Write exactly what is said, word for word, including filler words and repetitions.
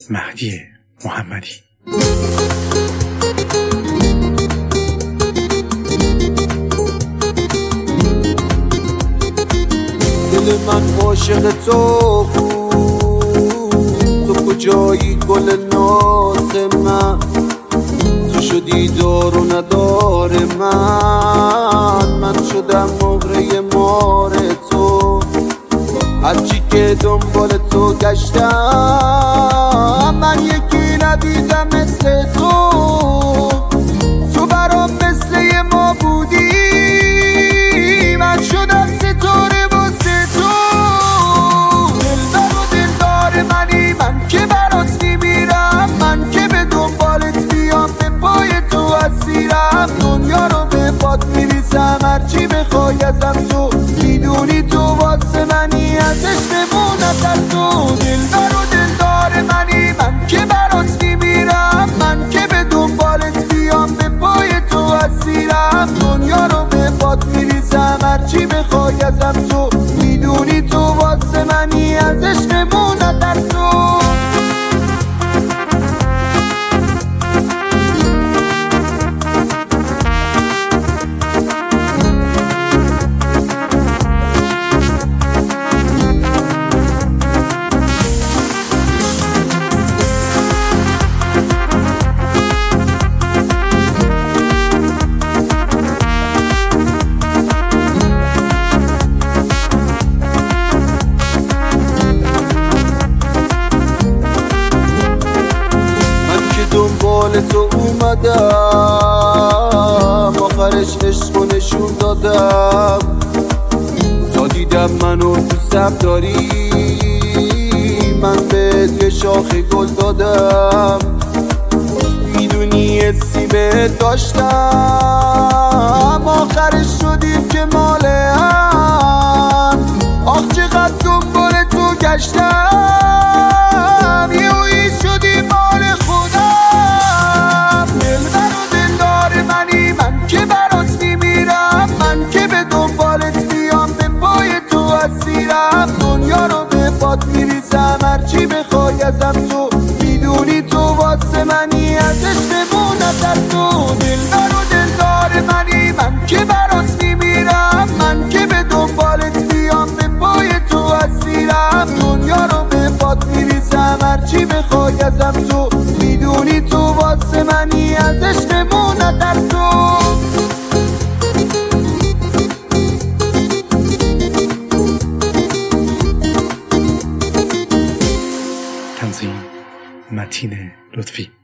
مهدی محمدی. دل من عاشق تو بود، تو کجایی گل ناز من؟ تو شدی دار و ندار من، من شدم مهره مار تو. هرچی که دنبال تو گشتم من یکی ندیدم مثل تو. تو برام مثل یه ما بودی، من شدم ستاره واسه تو. دلبر و دلدار منی، من که برات میمیرم، من که به دنبالت بیام به پای تو اسیرم. دنیا رو به پات میریزم، هرچی بخوای ازم تو میدونی تو واسه منی، ازش بمونم در تو. دلبر و دلدار منی، من که برات میمیرم، من که به دنبالت بیام به پای تو اسیرم. دنیا رو به پات میریزم، هرچی بخوای ازم تو میدونی تو واسه منی، ازش بمونم در تو. دنبال تو اومدم، آخرش عشق و نشون دادم. تا دیدم منو دوستم داری، من بهت یه شاخ گل دادم. میدونی حسی بهت داشتم، آخرش شدیم که مال هم. آخ چقدر دنبال تو گشتم، یهویی شدیم مال خودم. دلبر و دلدار منی، من که برات میمیرم، من که به دنبالت بیام به پای تو اسیرم. دنیا رو به پات میریزم، هرچی بخوای ازم تو میدونی تو واسه منی، ازش بمونم در تو. دلبر و دلدار منی، من که برات میمیرم، من که به دنبالت بیام به پای تو اسیرم. دنیا رو به پات میریزم، هرچی بخوای ازم تو میدونی تو واسه منی، ازش بمونم در تو. تنظیم متین لطفی.